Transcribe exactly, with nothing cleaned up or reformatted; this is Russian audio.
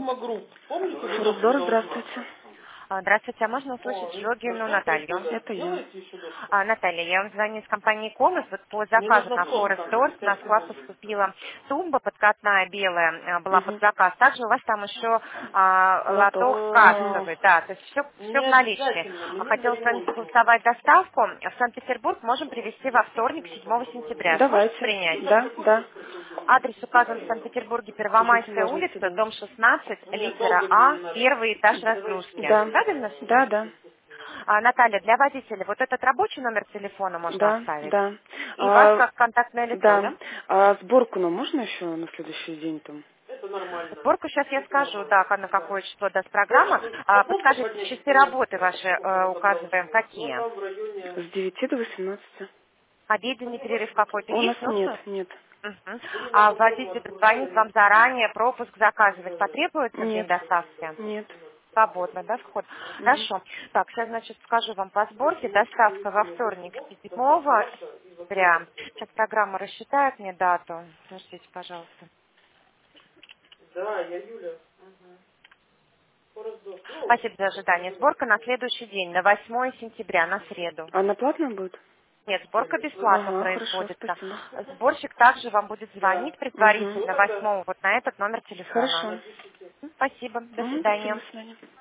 Фармагрупп. Помните, вы доктор Фрудор, должны? здравствуйте. А, Здравствуйте, а можно О, услышать видите, Логину хорошо, Наталью? получается. Это я. Делайте еще доктор. А, Наталья, я вам звоню из компании Комас. Вот по Мне заказу нужно на сок Forest там, Торт на пять склад секунд. поступила тумба подкатная белая, а, была под Угу. заказ. Также у вас там еще а, лоток Лоток. А, кассовый, да, то есть все, все в Не наличии. обязательно, А мне для Хотела с вами ремонта. согласовать доставку. В Санкт-Петербург можем привезти во вторник, седьмого сентября. Сможете Давайте. принять? Да, да. Адрес указан в Санкт-Петербурге, Жизнь Первомайская важно улица, всегда. дом шестнадцать, Нет, литера долго мне не А, надо. первый этаж разгрузки. Да. Правильно все? Да, да. А, Наталья, для водителя вот этот рабочий номер телефона можно Да, оставить? да. И вас А, как контактное лицо, да. да? А сборку нам можно еще на следующий день там? Это нормально. Сборку сейчас я Это скажу, нормально. да, ка- на какое число даст программа. Девушка, А, попробуйте подскажите, поднять часы стул. работы ваши Чтобы э, я забрал указываем сумку. Ну, какие? там в районе... С девяти до восемнадцати. Обеденный перерыв какой-то У нас есть, нет, нужно? нет. Мгм. Или А надо дома водитель отгружать, позвонит они вам заранее, пропуск заказывать даже... потребуется в день Нет. доставки? Нет. Свободно, да, вход? Мгм. Хорошо. Так, сейчас, значит, скажу вам по сборке. Если есть Доставка во увеличение вторник, костюмов, седьмого достаточно ваша и сентября. заказывайте. Сейчас программа рассчитает мне дату. Подождите, пожалуйста. Да, я Юля. Форест-Дор. Ну, Спасибо за ожидание. фармагрупп. Сборка на следующий день, на восьмое сентября, на среду. А она платная будет? Нет, сборка бесплатно Ага, хорошо, производится. спасибо. Сборщик также вам будет звонить Да. Угу. предварительно восьмого вот на этот номер телефона. Хорошо. Напишите. Спасибо, до Угу, спасибо, свидания. до свидания.